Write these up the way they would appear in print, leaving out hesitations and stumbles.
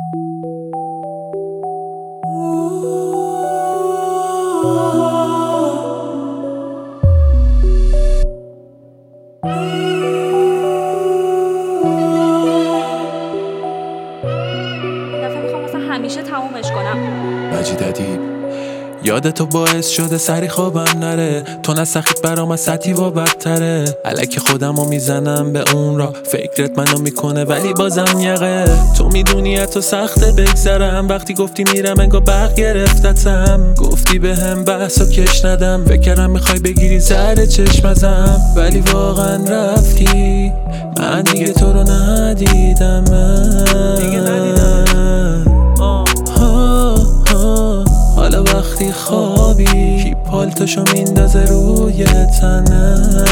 همیشه تمومش کنم. مجید ادیب. یادتو باعث شده سری خوابم نره، تو نسخیت برام از سطحی و بدتره. الکی خودمو میزنم به اون را، فکرت منو میکنه ولی بازم یقه. تو میدونی تو سخته بگذرم، وقتی گفتی میرم انگار برق گرفتتم. گفتی به هم بحث و کش ندم، فکرم میخوای بگیری زهر چشم ازم، ولی واقعا رفتی. من دیگه تو رو ندیدم، حالا وقتی خوابی کی پالتشو میندازه روی تنت.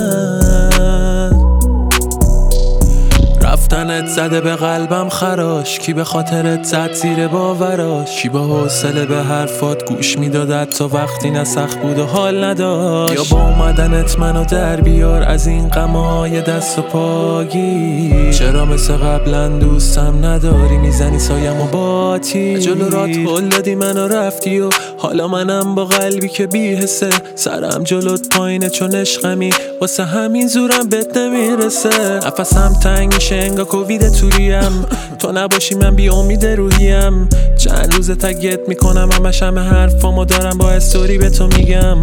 رفتنت زده به قلبم خراش، کی به خاطرت زد زیر باوراش. کی با حوصله به حرفات گوش میداد تا وقتی نسخ بود و حال نداشت. یا با اومدنت منو در بیار از این غمای دست و پاگی. چرا مثل قبلا دوستم نداری، میزنی سایم و باتی. جلو رات هل دادی منو رفتی و حالا منم با قلبی که بی‌حسه. سرم جلوت پایینه چون عشقمی، واسه همین زورم بهت نمیرسه. نفسم تنگ میشه انگار کووید توریم، تو نباشی من بی امید روحیم. چند روز تگت میکنم همش همه حرفامو دارم با استوری به تو میگم.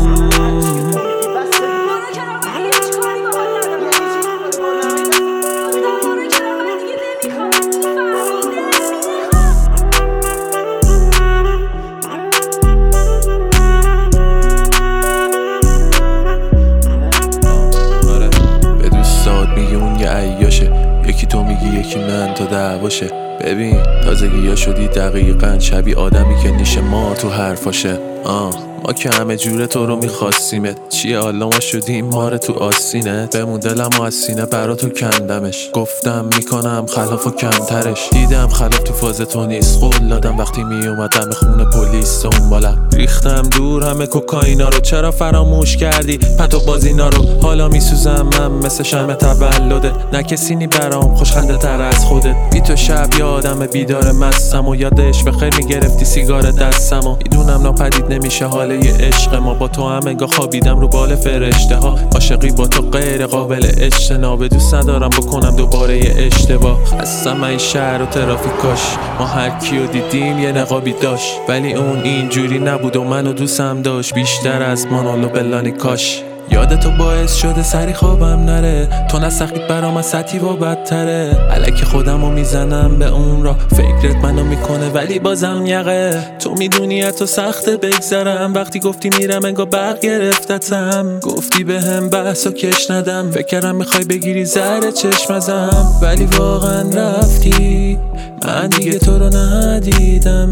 به دوستات میگی اون یه عیاشه، یکی تو میگی یکی من تا دعواشه. ببین تازگی ها شدی دقیقاً شبیه آدمی که نیشه ما تو حرفاشه. ما که همه جوره تو رو میخواستیمت، چیه حالا ما شدیم ماره تو آستینت. بمون دلم و از سینه برا تو کندمش، گفتم میکنم خلاف و کمترش. دیدم خلاف تو فاز تو نیست، قول دادم وقتی میومدم خونه پلیس دنبالم. ریختم دور همه کوکائینا رو، چرا فراموش کردی پتو بازینا رو. حالا میسوزم من مثل شمع تولده، نه کسی نی برام خوشخنده تر از خودت. بی تو شب یادم بیدار مستم و یادش بخیر میگرفتی سیگار دستم و میدونم ناپدید نمیشه حال یه عشق ما. با تو هم انگار خوابیدم رو بال فرشته ها. عاشقی با تو غیر قابل اجتنابه، دوست ندارم بکنم دوباره یه اشتباه. خستم این شهر و ترافیکاش، ما هر کیو دیدیم یه نقابی داشت، ولی اون اینجوری نبود و منو دوستم داشت بیشتر از مانولو بلانی کاش. یادتو باعث شده سری خوابم نره، تو نسخیت برام از سطحی و بدتره. الکی خودمو میزنم به اون را، فکرت منو میکنه ولی بازم یقه. تو میدونی تو سخته بگذرم، وقتی گفتی میرم انگار برق گرفتتم. گفتی به هم بحث و کش ندم، فکرم میخوای بگیری زهر چشم ازم، ولی واقعا رفتی. من دیگه تو رو ندیدم،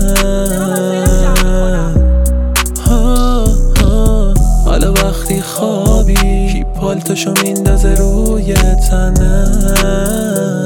حالا وقتی خوابی کی پالتشو میندازه روی تنت.